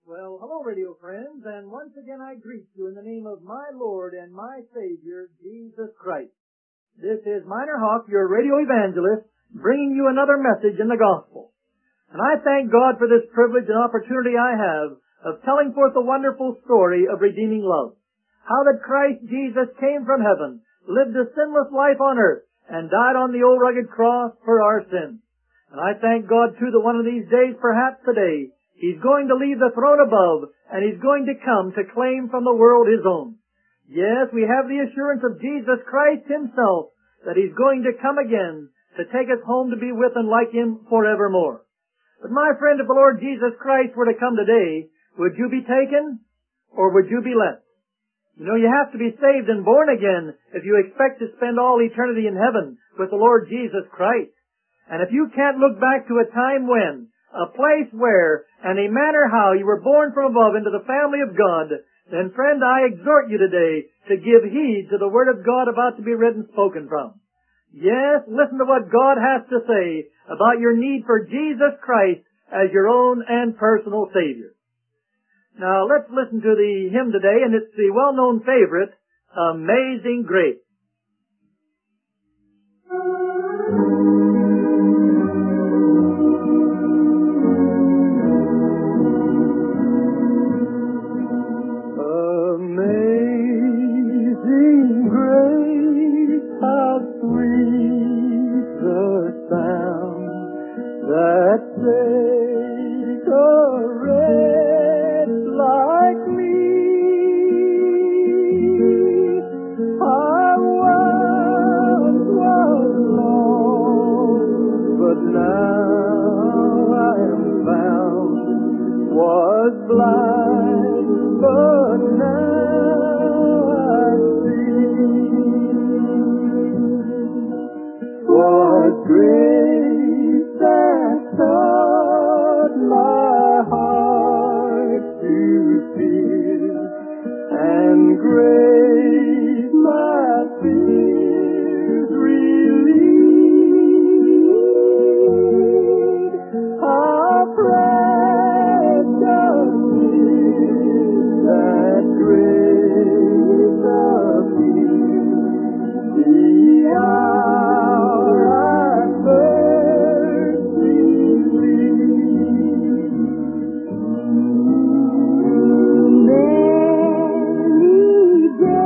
Well, hello, radio friends, and once again I greet you in the name of my Lord and my Savior, Jesus Christ. This is Minor Hawk, your radio evangelist, bringing you another message in the gospel. And I thank God for this privilege and opportunity I have of telling forth the wonderful story of redeeming love. How that Christ Jesus came from heaven, lived a sinless life on earth, and died on the old rugged cross for our sins. And I thank God, too, that one of these days, perhaps today, He's going to leave the throne above, and He's going to come to claim from the world His own. Yes, we have the assurance of Jesus Christ Himself that He's going to come again to take us home to be with and like Him forevermore. But my friend, if the Lord Jesus Christ were to come today, would you be taken, or would you be left? You know, you have to be saved and born again if you expect to spend all eternity in heaven with the Lord Jesus Christ. And if you can't look back to a time when, a place where, and a manner how you were born from above into the family of God, then friend, I exhort you today to give heed to the Word of God about to be read and spoken from. Yes, listen to what God has to say about your need for Jesus Christ as your own and personal Savior. Now, let's listen to the hymn today, and it's the well-known favorite, Amazing Grace. Amazing grace, how sweet the sound that saved a wretch like me. I once was lost, but now I am found, was blind, but now I see. What grace that taught my heart to fear, and grace my fears relieved. How precious is that grace appeared the hour I first believed. Many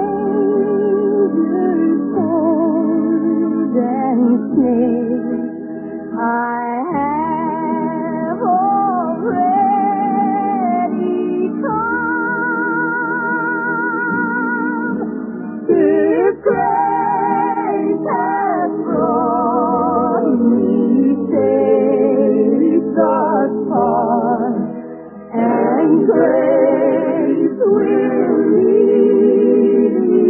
dangers formed and snares I have already come. If grace has brought me safe thus far, and grace will lead me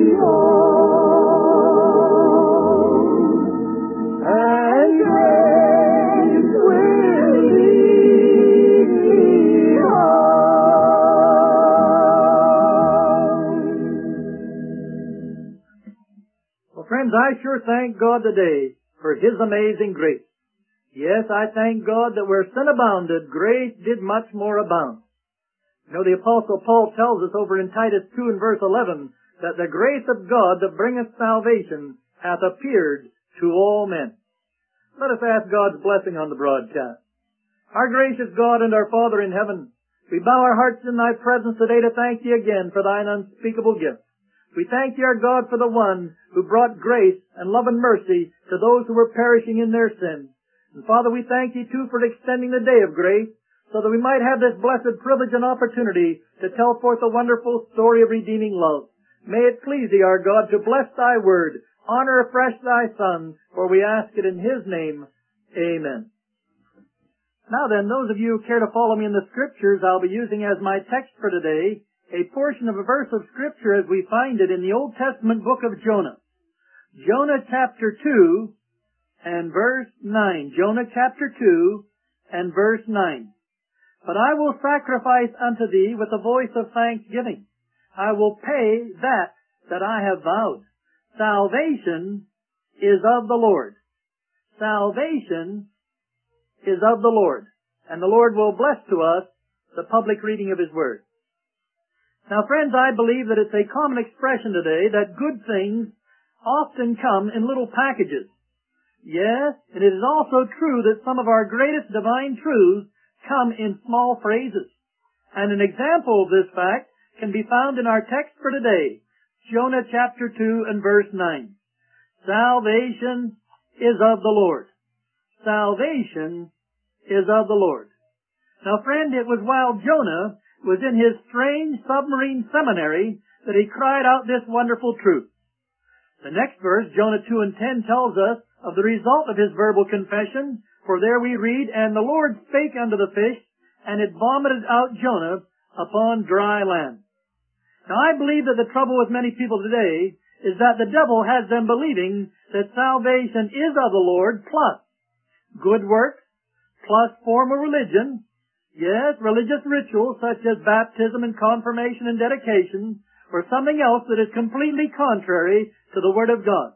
home, and grace will lead me home. Well, friends, I sure thank God today for His amazing grace. Yes, I thank God that where sin abounded, grace did much more abound. You know, the Apostle Paul tells us over in Titus 2 and verse 11 that the grace of God that bringeth salvation hath appeared to all men. Let us ask God's blessing on the broadcast. Our gracious God and our Father in heaven, we bow our hearts in Thy presence today to thank Thee again for Thine unspeakable gift. We thank Thee, our God, for the one who brought grace and love and mercy to those who were perishing in their sins. And Father, we thank Thee too for extending the day of grace so that we might have this blessed privilege and opportunity to tell forth the wonderful story of redeeming love. May it please Thee, our God, to bless Thy word, honor afresh Thy Son, for we ask it in His name. Amen. Now then, those of you who care to follow me in the Scriptures, I'll be using as my text for today a portion of a verse of Scripture as we find it in the Old Testament book of Jonah. Jonah chapter 2 and verse 9. Jonah chapter 2 and verse 9. But I will sacrifice unto thee with a voice of thanksgiving. I will pay that I have vowed. Salvation is of the Lord. Salvation is of the Lord. And the Lord will bless to us the public reading of His Word. Now, friends, I believe that it's a common expression today that good things often come in little packages. Yes, and it is also true that some of our greatest divine truths come in small phrases. And an example of this fact can be found in our text for today, Jonah chapter 2 and verse 9. Salvation is of the Lord. Salvation is of the Lord. Now, friend, it was while Jonah was in his strange submarine seminary that he cried out this wonderful truth. The next verse, Jonah 2 and 10, tells us of the result of his verbal confession, for there we read, And the Lord spake unto the fish, and it vomited out Jonah upon dry land. Now, I believe that the trouble with many people today is that the devil has them believing that salvation is of the Lord plus good works, plus formal religion, yes, religious rituals such as baptism and confirmation and dedication, or something else that is completely contrary to the Word of God.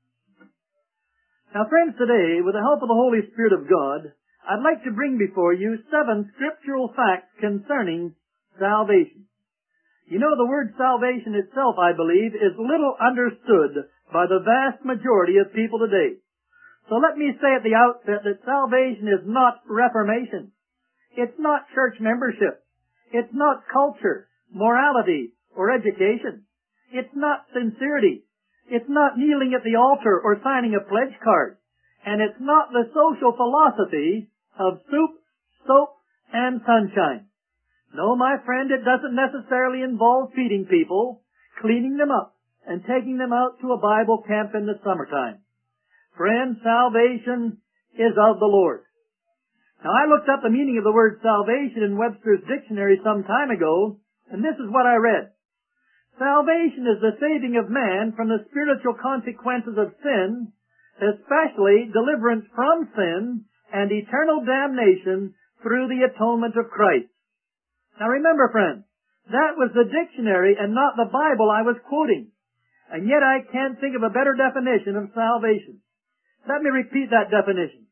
Now, friends, today, with the help of the Holy Spirit of God, I'd like to bring before you 7 scriptural facts concerning salvation. You know, the word salvation itself, I believe, is little understood by the vast majority of people today. So let me say at the outset that salvation is not reformation. It's not church membership. It's not culture, morality, or education. It's not sincerity. It's not kneeling at the altar or signing a pledge card. And it's not the social philosophy of soup, soap, and sunshine. No, my friend, it doesn't necessarily involve feeding people, cleaning them up, and taking them out to a Bible camp in the summertime. Friend, salvation is of the Lord. Now, I looked up the meaning of the word salvation in Webster's dictionary some time ago, and this is what I read. Salvation is the saving of man from the spiritual consequences of sin, especially deliverance from sin and eternal damnation through the atonement of Christ. Now remember, friends, that was the dictionary and not the Bible I was quoting. And yet I can't think of a better definition of salvation. Let me repeat that definition.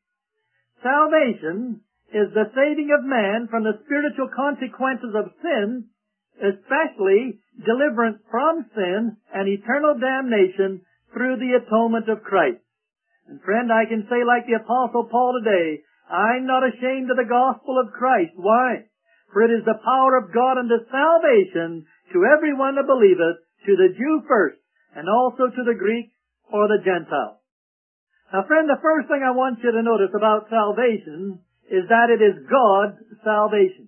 Salvation is the saving of man from the spiritual consequences of sin, especially deliverance from sin and eternal damnation through the atonement of Christ. And friend, I can say like the Apostle Paul today, I'm not ashamed of the gospel of Christ. Why? For it is the power of God unto salvation to everyone that believeth, to the Jew first, and also to the Greek or the Gentile. Now, friend, the first thing I want you to notice about salvation is that it is God's salvation.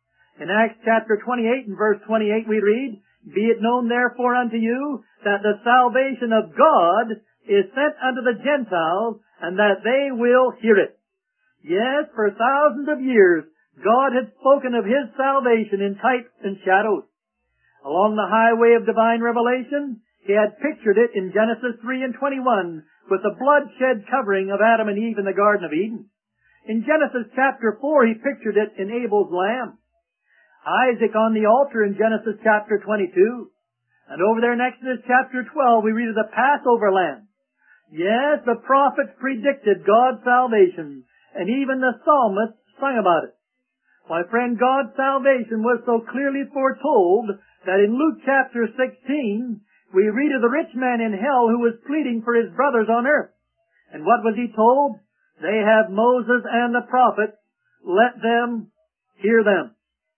In Acts chapter 28 and verse 28 we read, Be it known therefore unto you that the salvation of God is sent unto the Gentiles, and that they will hear it. Yes, for thousands of years, God had spoken of His salvation in types and shadows. Along the highway of divine revelation, He had pictured it in Genesis 3 and 21 with the bloodshed covering of Adam and Eve in the Garden of Eden. In Genesis chapter 4, He pictured it in Abel's lamb. Isaac on the altar in Genesis chapter 22. And over there next to this chapter 12, we read of the Passover lamb. Yes, the prophets predicted God's salvation, and even the psalmist sung about it. My friend, God's salvation was so clearly foretold that in Luke chapter 16, we read of the rich man in hell who was pleading for his brothers on earth. And what was he told? They have Moses and the prophets. Let them hear them.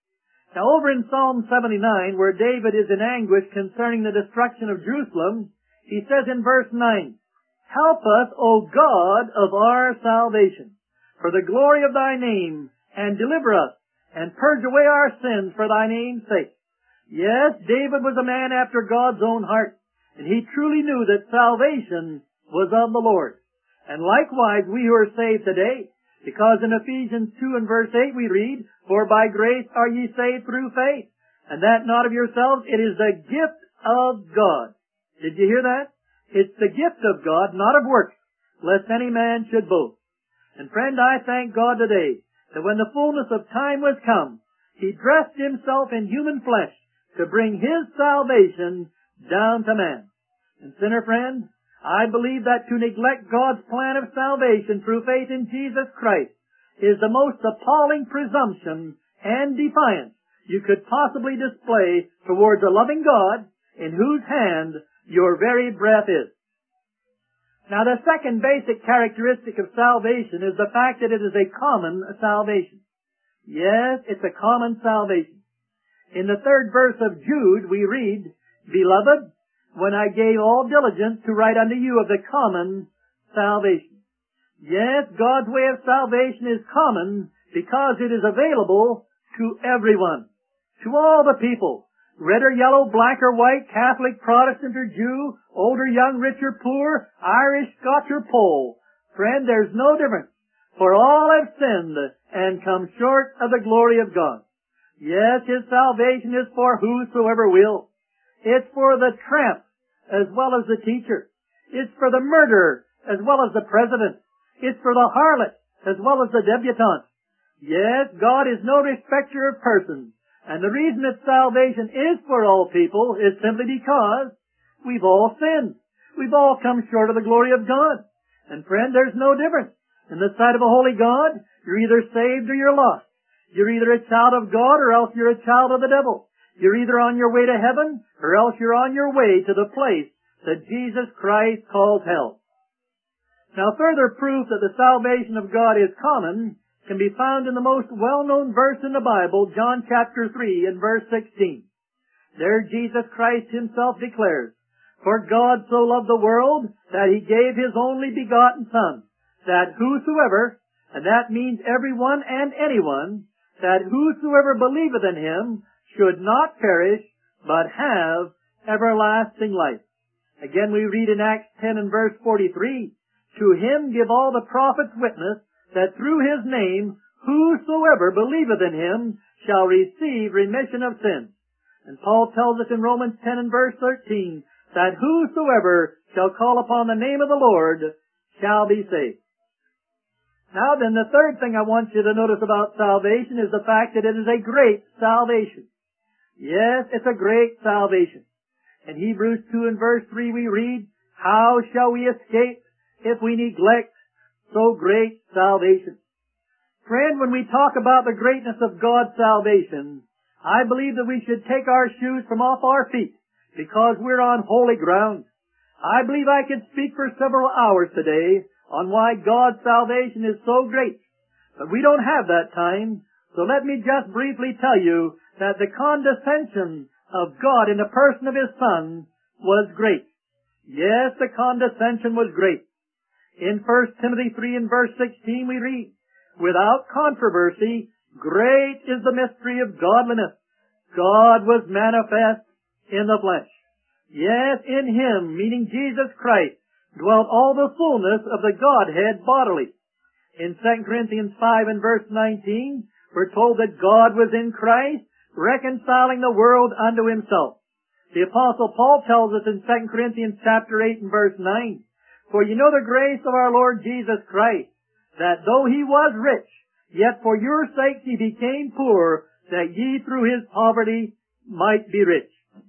Now over in Psalm 79, where David is in anguish concerning the destruction of Jerusalem, he says in verse 9, Help us, O God of our salvation, for the glory of thy name, and deliver us, and purge away our sins for thy name's sake. Yes, David was a man after God's own heart, and he truly knew that salvation was of the Lord. And likewise, we who are saved today, because in Ephesians 2 and verse 8 we read, For by grace are ye saved through faith, and that not of yourselves, it is the gift of God. Did you hear that? It's the gift of God, not of works, lest any man should boast. And friend, I thank God today that when the fullness of time was come, He dressed Himself in human flesh to bring His salvation down to man. And sinner friend, I believe that to neglect God's plan of salvation through faith in Jesus Christ is the most appalling presumption and defiance you could possibly display towards a loving God in whose hand your very breath is. Now, the second basic characteristic of salvation is the fact that it is a common salvation. Yes, it's a common salvation. In the 3rd verse of Jude, we read, Beloved, when I gave all diligence to write unto you of the common salvation. Yes, God's way of salvation is common because it is available to everyone, to all the people, red or yellow, black or white, Catholic, Protestant or Jew, old or young, rich or poor, Irish, Scotch or Pole. Friend, there's no difference, for all have sinned and come short of the glory of God. Yes, His salvation is for whosoever will. It's for the tramp as well as the teacher. It's for the murderer as well as the president. It's for the harlot as well as the debutante. Yes, God is no respecter of persons. And the reason that salvation is for all people is simply because we've all sinned. We've all come short of the glory of God. And friend, there's no difference. In the sight of a holy God, you're either saved or you're lost. You're either a child of God or else you're a child of the devil. You're either on your way to heaven or else you're on your way to the place that Jesus Christ calls hell. Now, further proof that the salvation of God is common can be found in the most well-known verse in the Bible, John chapter 3 and verse 16. There Jesus Christ Himself declares, For God so loved the world that He gave His only begotten Son, that whosoever, and that means everyone and anyone, that whosoever believeth in Him should not perish, but have everlasting life. Again we read in Acts 10 and verse 43, To Him give all the prophets witness, that through His name whosoever believeth in Him shall receive remission of sins. And Paul tells us in Romans 10 and verse 13, that whosoever shall call upon the name of the Lord shall be saved. Now then, the third thing I want you to notice about salvation is the fact that it is a great salvation. Yes, it's a great salvation. In Hebrews 2 and verse 3 we read, How shall we escape if we neglect so great salvation? Friend, when we talk about the greatness of God's salvation, I believe that we should take our shoes from off our feet because we're on holy ground. I believe I could speak for several hours today on why God's salvation is so great, but we don't have that time, so let me just briefly tell you that the condescension of God in the person of His Son was great. Yes, the condescension was great. In 1 Timothy 3 and verse 16 we read, Without controversy, great is the mystery of godliness. God was manifest in the flesh. Yes, in Him, meaning Jesus Christ, dwelt all the fullness of the Godhead bodily. In 2 Corinthians 5 and verse 19, we're told that God was in Christ, reconciling the world unto Himself. The Apostle Paul tells us in 2 Corinthians chapter 8 and verse 9, For you know the grace of our Lord Jesus Christ, that though He was rich, yet for your sakes He became poor, that ye through His poverty might be rich.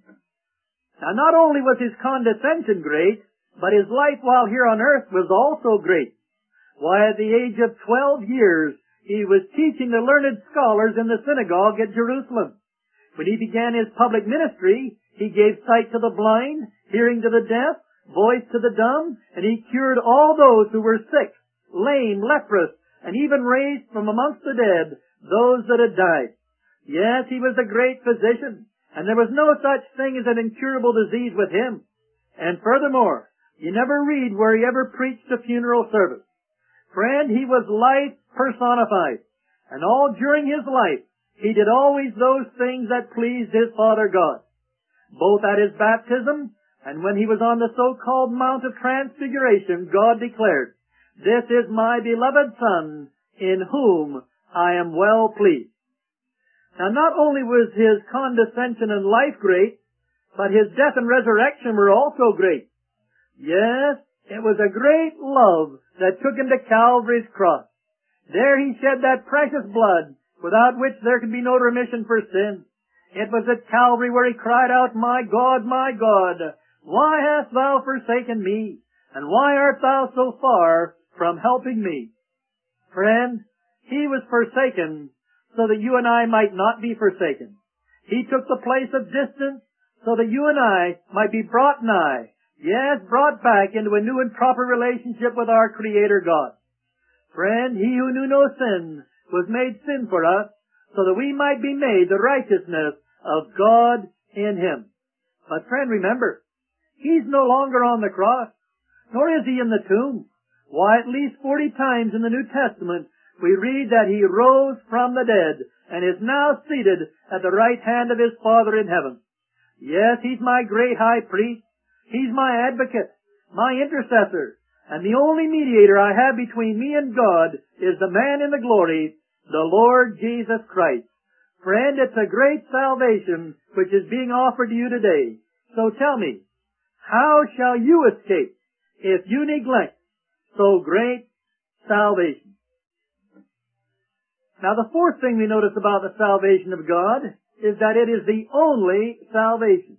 Now not only was His condescension great, but His life while here on earth was also great. Why, at the age of 12 years, He was teaching the learned scholars in the synagogue at Jerusalem. When He began His public ministry, He gave sight to the blind, hearing to the deaf, voice to the dumb, and He cured all those who were sick, lame, leprous, and even raised from amongst the dead those that had died. Yes, He was a great physician, and there was no such thing as an incurable disease with Him. And furthermore, you never read where He ever preached a funeral service. Friend, He was life personified, and all during His life, He did always those things that pleased His Father God. Both at His baptism and when He was on the so-called Mount of Transfiguration, God declared, This is my beloved Son, in whom I am well pleased. Now not only was His condescension and life great, but His death and resurrection were also great. Yes, it was a great love that took Him to Calvary's cross. There He shed that precious blood, without which there could be no remission for sin. It was at Calvary where He cried out, my God, why hast Thou forsaken me? And why art Thou so far from helping me? Friend, He was forsaken so that you and I might not be forsaken. He took the place of distance so that you and I might be brought nigh, yes, brought back into a new and proper relationship with our Creator God. Friend, He who knew no sin was made sin for us so that we might be made the righteousness of God in Him. But friend, remember, He's no longer on the cross, nor is He in the tomb. Why, at least 40 times in the New Testament, we read that He rose from the dead and is now seated at the right hand of His Father in heaven. Yes, He's my great high priest. He's my advocate, my intercessor, and the only mediator I have between me and God is the man in the glory, the Lord Jesus Christ. Friend, it's a great salvation which is being offered to you today. So tell me, how shall you escape if you neglect so great salvation? Now, the fourth thing we notice about the salvation of God is that it is the only salvation.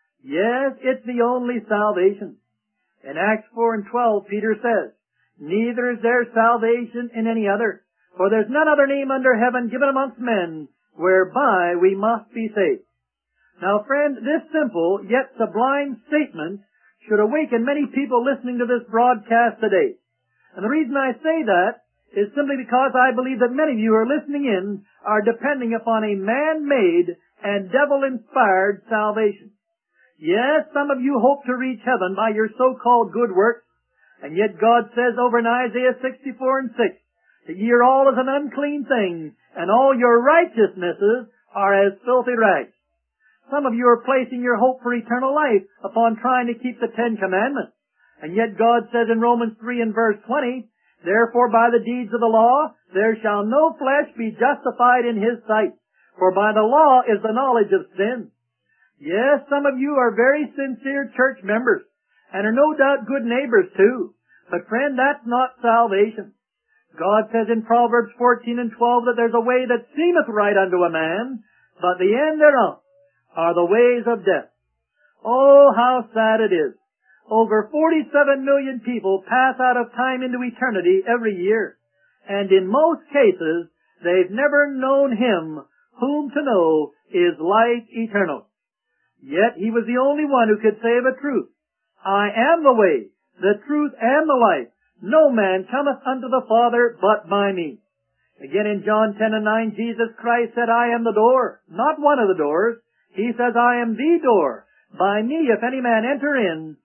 Yes, it's the only salvation. In Acts 4:12, Peter says, "Neither is there salvation in any other, for there's none other name under heaven given amongst men whereby we must be saved." Now, friend, this simple yet sublime statement should awaken many people listening to this broadcast today. And the reason I say that is simply because I believe that many of you who are listening in are depending upon a man-made and devil-inspired salvation. Yes, some of you hope to reach heaven by your so-called good works, and yet God says over in Isaiah 64:6 that ye are all as an unclean thing, and all your righteousnesses are as filthy rags. Some of you are placing your hope for eternal life upon trying to keep the 10 Commandments, and yet God says in Romans 3:20, "Therefore by the deeds of the law there shall no flesh be justified in His sight, for by the law is the knowledge of sin." Yes, some of you are very sincere church members, and are no doubt good neighbors too. But friend, that's not salvation. God says in Proverbs 14:12 that there's a way that seemeth right unto a man, but the end thereof are the ways of death. Oh, how sad it is. Over 47 million people pass out of time into eternity every year, and in most cases, they've never known Him whom to know is life eternal. Yet He was the only one who could say of a truth, "I am the way, the truth, and the life. No man cometh unto the Father but by me." Again in John 10:9, Jesus Christ said, "I am the door," not one of the doors. He says, "I am the door. By me, if any man enter in,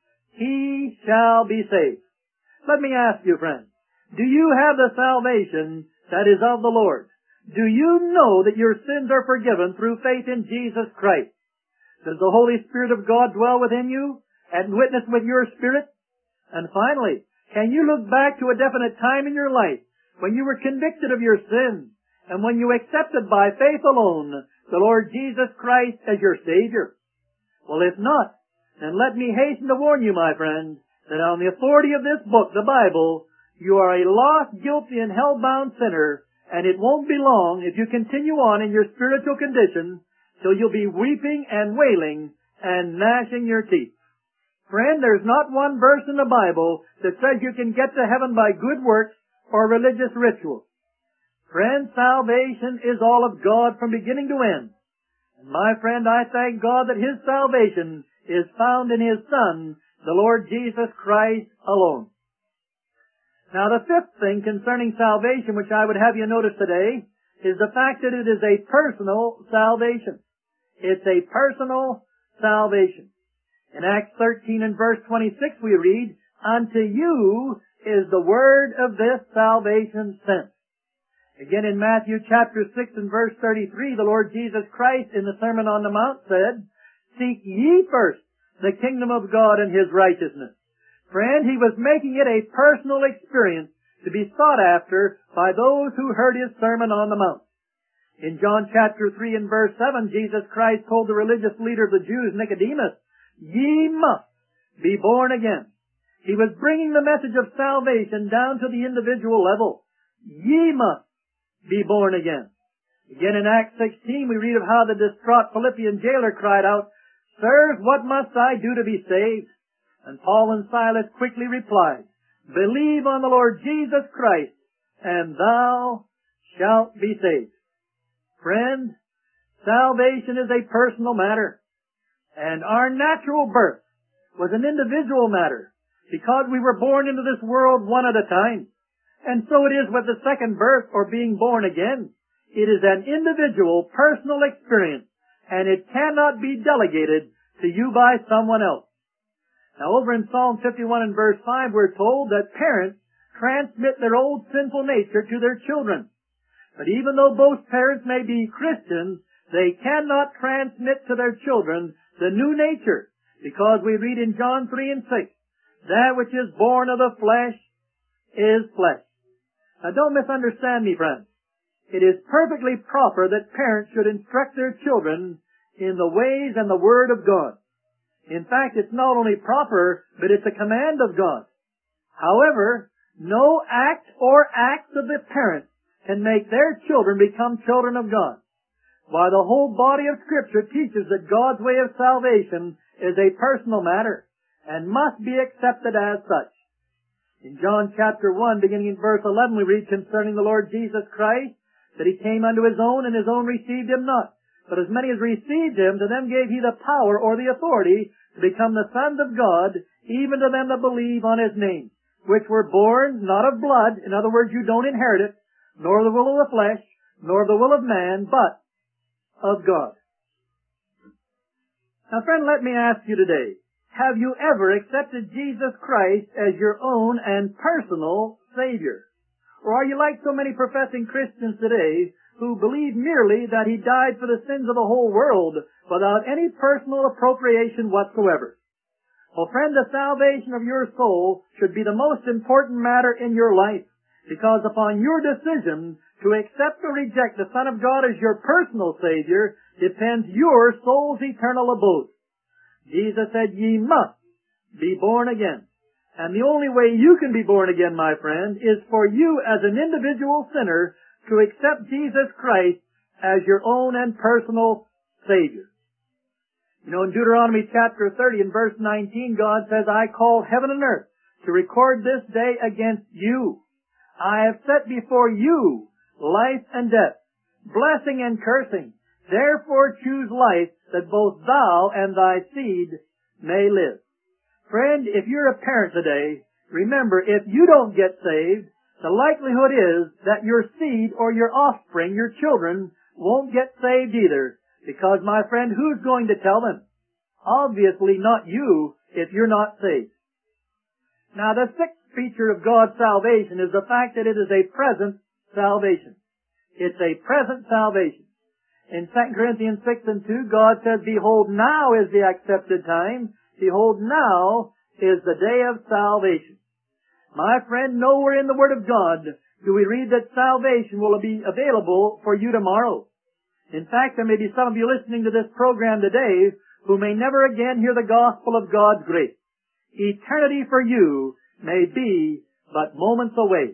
he shall be saved." Let me ask you, friend, do you have the salvation that is of the Lord? Do you know that your sins are forgiven through faith in Jesus Christ? Does the Holy Spirit of God dwell within you and witness with your spirit? And finally, can you look back to a definite time in your life when you were convicted of your sin and when you accepted by faith alone the Lord Jesus Christ as your Savior? Well, if not, then let me hasten to warn you, my friend, that on the authority of this book, the Bible, you are a lost, guilty, and hell-bound sinner, and it won't be long if you continue on in your spiritual condition till you'll be weeping and wailing and gnashing your teeth. Friend, there's not one verse in the Bible that says you can get to heaven by good works or religious rituals. Friend, salvation is all of God from beginning to end. And my friend, I thank God that His salvation is found in His Son, the Lord Jesus Christ alone. Now, the fifth thing concerning salvation which I would have you notice today is the fact that it is a personal salvation. It's a personal salvation. In Acts 13:26 we read, "Unto you is the word of this salvation sent." Again in Matthew chapter 6:33, the Lord Jesus Christ in the Sermon on the Mount said, "Seek ye first the kingdom of God and His righteousness." Friend, He was making it a personal experience to be sought after by those who heard His Sermon on the Mount. In John chapter 3:7, Jesus Christ told the religious leader of the Jews, Nicodemus, "Ye must be born again." He was bringing the message of salvation down to the individual level. Ye must be born again. Again in Acts 16, we read of how the distraught Philippian jailer cried out, "Sirs, what must I do to be saved?" And Paul and Silas quickly replied, "Believe on the Lord Jesus Christ, and thou shalt be saved." Friend, salvation is a personal matter, and our natural birth was an individual matter because we were born into this world one at a time. And so it is with the second birth, or being born again. It is an individual, personal experience, and it cannot be delegated to you by someone else. Now over in Psalm 51 and verse 5, we're told that parents transmit their old sinful nature to their children. But even though both parents may be Christians, they cannot transmit to their children the new nature, because we read in John 3 and 6, that which is born of the flesh is flesh. Now don't misunderstand me, friends. It is perfectly proper that parents should instruct their children in the ways and the Word of God. In fact, it's not only proper, but it's a command of God. However, no act or acts of the parents can make their children become children of God. While the whole body of Scripture teaches that God's way of salvation is a personal matter and must be accepted as such. In John chapter 1, beginning in verse 11, we read concerning the Lord Jesus Christ that He came unto His own, and His own received Him not. But as many as received Him, to them gave He the power or the authority to become the sons of God, even to them that believe on His name, which were born not of blood, in other words, you don't inherit it, nor the will of the flesh, nor the will of man, but of God. Now, friend, let me ask you today, have you ever accepted Jesus Christ as your own and personal Savior? Or are you like so many professing Christians today who believe merely that He died for the sins of the whole world without any personal appropriation whatsoever? Well, friend, the salvation of your soul should be the most important matter in your life, because upon your decision to accept or reject the Son of God as your personal Savior depends your soul's eternal abode. Jesus said, ye must be born again. And the only way you can be born again, my friend, is for you as an individual sinner to accept Jesus Christ as your own and personal Savior. You know, in Deuteronomy chapter 30 and verse 19, God says, I call heaven and earth to record this day against you. I have set before you life and death, blessing and cursing. Therefore choose life, that both thou and thy seed may live. Friend, if you're a parent today, remember, if you don't get saved, the likelihood is that your seed or your offspring, your children, won't get saved either. Because, my friend, who's going to tell them? Obviously not you, if you're not saved. Now, the sixth feature of God's salvation is the fact that it is a present salvation. It's a present salvation. In 2 Corinthians 6 and 2, God says, behold, now is the accepted time. Behold, now is the day of salvation. My friend, nowhere in the Word of God do we read that salvation will be available for you tomorrow. In fact, there may be some of you listening to this program today who may never again hear the gospel of God's grace. Eternity for you may be but moments away.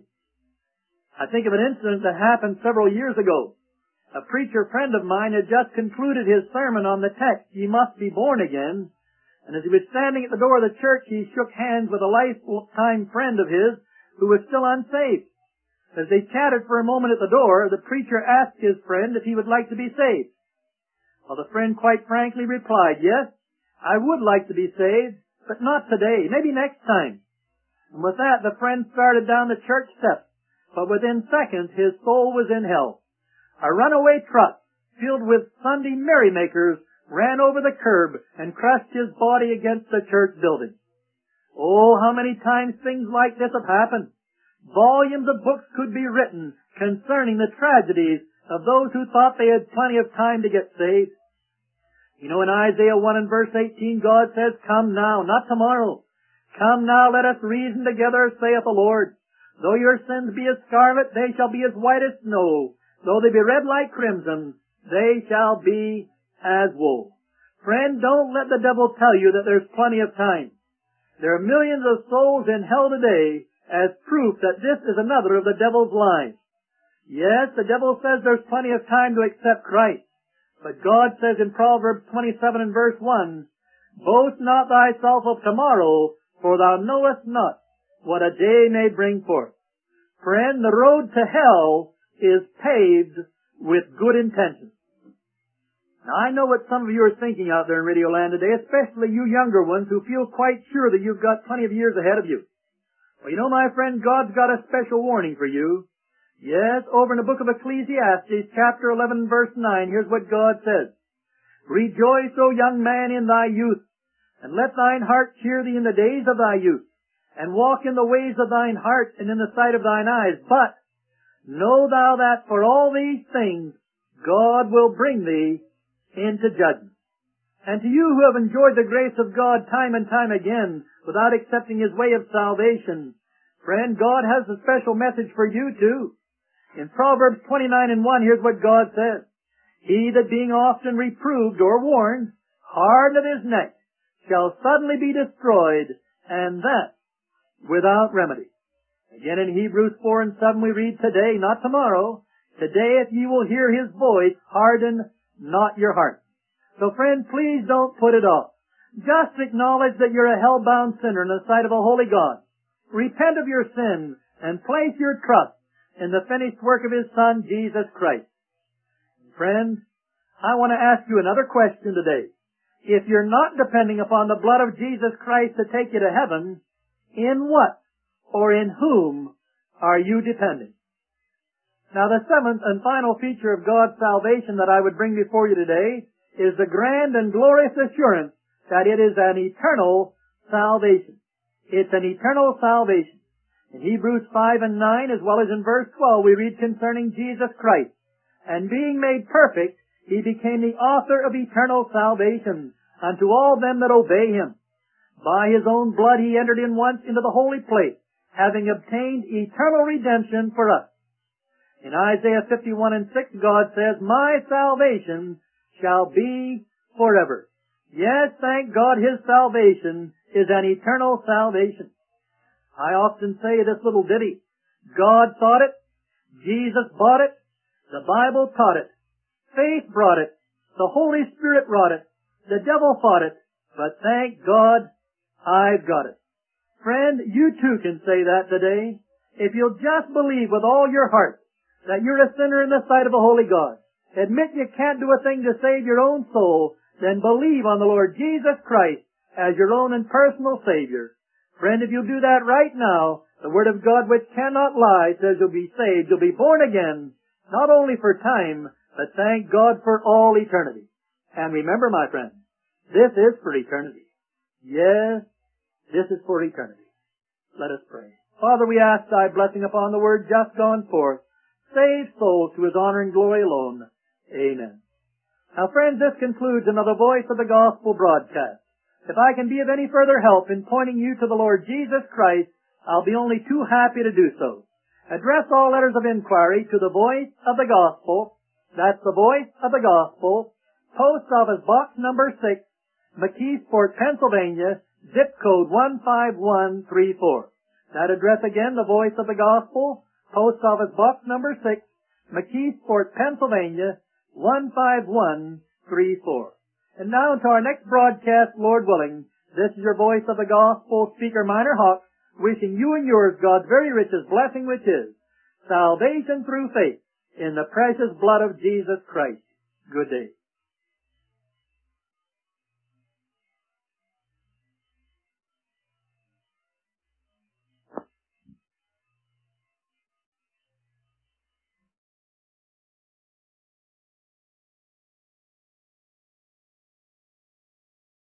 I think of an incident that happened several years ago. A preacher friend of mine had just concluded his sermon on the text, ye must be born again. And as he was standing at the door of the church, he shook hands with a lifetime friend of his who was still unsaved. As they chatted for a moment at the door, the preacher asked his friend if he would like to be saved. Well, the friend quite frankly replied, yes, I would like to be saved, but not today, maybe next time. And with that, the friend started down the church steps, but within seconds his soul was in hell. A runaway truck filled with Sunday merrymakers ran over the curb and crushed his body against the church building. Oh, how many times things like this have happened. Volumes of books could be written concerning the tragedies of those who thought they had plenty of time to get saved. You know, in Isaiah 1 and verse 18, God says, come now, not tomorrow. Come now, let us reason together, saith the Lord. Though your sins be as scarlet, they shall be as white as snow. Though they be red like crimson, they shall be as wool. Friend, don't let the devil tell you that there's plenty of time. There are millions of souls in hell today as proof that this is another of the devil's lies. Yes, the devil says there's plenty of time to accept Christ. But God says in Proverbs 27 and verse 1, boast not thyself of tomorrow, for thou knowest not what a day may bring forth. Friend, the road to hell is paved with good intentions. Now, I know what some of you are thinking out there in Radio Land today, especially you younger ones who feel quite sure that you've got plenty of years ahead of you. Well, you know, my friend, God's got a special warning for you. Yes, over in the book of Ecclesiastes, chapter 11, verse 9, here's what God says. Rejoice, O young man, in thy youth, and let thine heart cheer thee in the days of thy youth, and walk in the ways of thine heart and in the sight of thine eyes. But know thou that for all these things God will bring thee into judgment. And to you who have enjoyed the grace of God time and time again without accepting His way of salvation, friend, God has a special message for you too. In Proverbs 29:1, here's what God says. He that being often reproved or warned, hardeneth his neck, shall suddenly be destroyed, and that without remedy. Again in Hebrews 4:7 we read, today, not tomorrow, today if ye will hear His voice, harden not your heart. So friend, please don't put it off. Just acknowledge that you're a hell-bound sinner in the sight of a holy God. Repent of your sins and place your trust in the finished work of His Son, Jesus Christ. Friend, I want to ask you another question today. If you're not depending upon the blood of Jesus Christ to take you to heaven, in what or in whom are you depending? Now, the seventh and final feature of God's salvation that I would bring before you today is the grand and glorious assurance that it is an eternal salvation. It's an eternal salvation. In Hebrews 5:9, as well as in verse 12, we read concerning Jesus Christ. And being made perfect, He became the author of eternal salvation unto all them that obey Him. By His own blood He entered in once into the holy place, having obtained eternal redemption for us. In Isaiah 51:6, God says, my salvation shall be forever. Yes, thank God His salvation is an eternal salvation. I often say this little ditty. God thought it. Jesus bought it. The Bible taught it. Faith brought it. The Holy Spirit wrought it. The devil fought it. But thank God, I've got it. Friend, you too can say that today. If you'll just believe with all your heart that you're a sinner in the sight of a holy God, admit you can't do a thing to save your own soul, then believe on the Lord Jesus Christ as your own and personal Savior. Friend, if you'll do that right now, the Word of God, which cannot lie, says you'll be saved, you'll be born again, not only for time, but thank God for all eternity. And remember, my friend, this is for eternity. Yes, this is for eternity. Let us pray. Father, we ask Thy blessing upon the Word just gone forth. Save souls to His honor and glory alone. Amen. Now, friends, this concludes another Voice of the Gospel broadcast. If I can be of any further help in pointing you to the Lord Jesus Christ, I'll be only too happy to do so. Address all letters of inquiry to the Voice of the Gospel. That's the Voice of the Gospel. Post Office Box number 6, McKeesport, Pennsylvania, zip code 15134. That address again, the Voice of the Gospel. Post Office Box number 6, McKeesport, Pennsylvania, 15134. And now to our next broadcast, Lord willing. This is your Voice of the Gospel, Speaker Minor Hawk, wishing you and yours God's very richest blessing, which is salvation through faith in the precious blood of Jesus Christ. Good day.